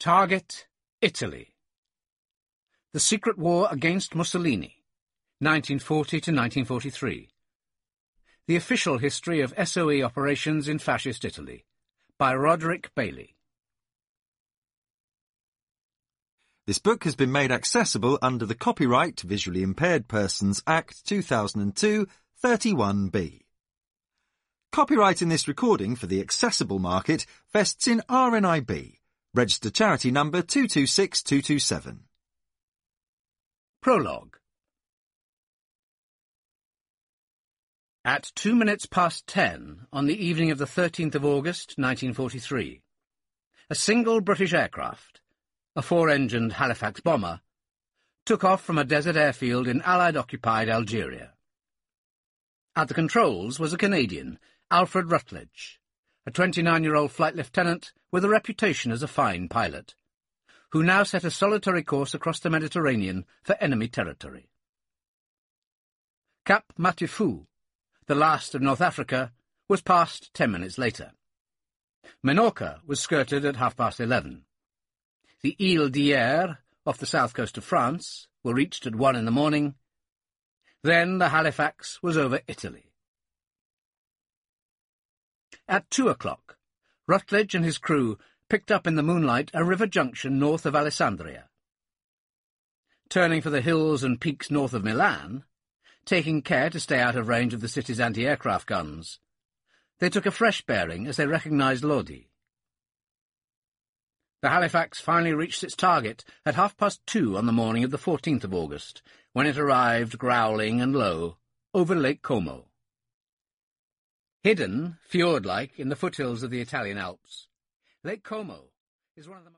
Target, Italy. The Secret War Against Mussolini, 1940 to 1943. The Official History of SOE Operations in Fascist Italy, by Roderick Bailey. This book has been made accessible under the Copyright Visually Impaired Persons Act 2002, 31B. Copyright in this recording for the accessible market vests in RNIB, registered charity number 226227. Prologue. At 10:02 on the evening of the 13th of August, 1943, a single British aircraft, a four-engined Halifax bomber, took off from a desert airfield in Allied-occupied Algeria. At the controls was a Canadian, Alfred Rutledge, a 29-year-old flight lieutenant with a reputation as a fine pilot, who now set a solitary course across the Mediterranean for enemy territory. Cap Matifu, the last of North Africa, was passed 10 minutes later. Minorca was skirted at 11:30. The Île d'Hyères, off the south coast of France, were reached at 1 in the morning. Then the Halifax was over Italy. At 2 o'clock, Rutledge and his crew picked up in the moonlight a river junction north of Alessandria. Turning for the hills and peaks north of Milan, taking care to stay out of range of the city's anti-aircraft guns, they took a fresh bearing as they recognized Lodi. The Halifax finally reached its target at 2:30 on the morning of the 14th of August, when it arrived growling and low over Lake Como. Hidden, fjord-like, in the foothills of the Italian Alps, Lake Como is one of the